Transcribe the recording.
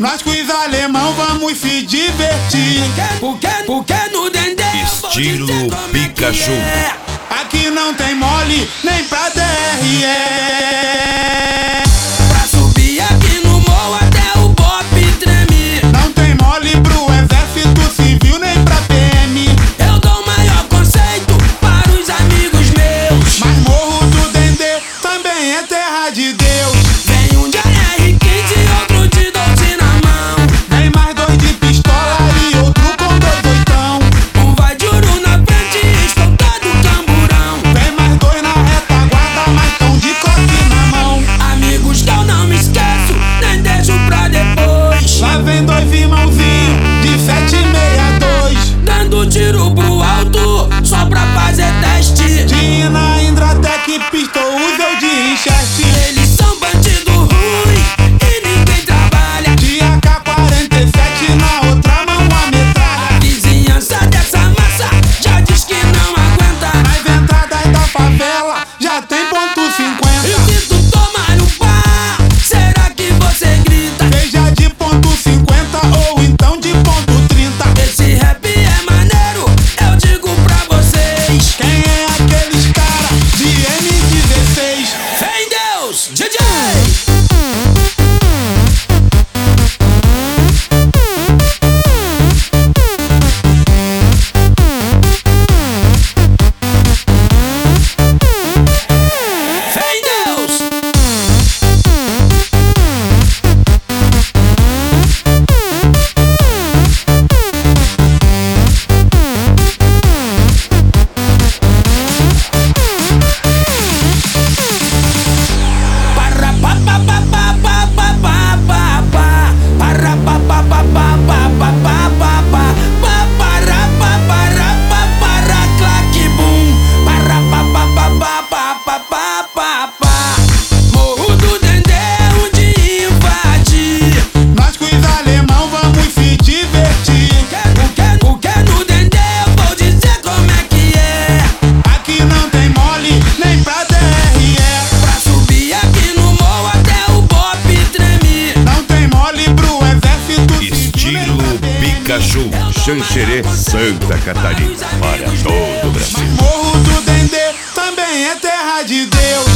Nós com os alemão vamos se divertir. Porque no Dendê Estilo Pikachu. Aqui não tem mole nem pra DRE. Pra subir aqui no morro até o Bop treme. Não tem mole pro exército civil nem pra PM. Eu dou maior conceito para os amigos meus. Mas morro do Dendê também é terra de Deus. Vem um de AR-15 e outro de Dolce na mão. Vem mais dois de pistola e outro com 2 oitão. Um vai de Uru na frente e escoltado camburão. Vem mais dois na retaguarda, mas tão de coque na mão. Amigos que eu não me esqueço, nem deixo pra depois. Lá vem dois irmãozinhos de 762. Dando tiro pro alto, só pra fazer teste. De na Indratec, Pistols eu de Winchester. Eles são bandido ruim e ninguém trabalha. De AK-47 na outra mão a metralha. A vizinhança dessa massa já diz que não aguenta. Nas entradas da favela já tem ponto E 50. se tu tomar um pá, será que você grita? Seja de ponto 50 ou então de ponto 30. Esse rap é maneiro, eu digo pra vocês. Quem é aqueles cara de M16? Fé em Deus, DJ! Fé em Deus! Para pa pa pa pa pa pa pa pa pa. Para pa pa pa pa pa pa pa pa pa. Pa para pa para pa para claque bum. Para pa pa pa pa pa pa pa pa pa. Morro do Dendê onde invadir. Nós com os alemão vamos se divertir. Porque no Dendê eu vou dizer como é que é. Aqui não tem mole nem pra DRE. Pra subir aqui no morro até o Bop treme. Não tem mole pro exército civil nem Estilo pra PM. Pikachu. Xanxerê, Santa Catarina. Para todo o Brasil. Morro do Dendê também é terra de Deus.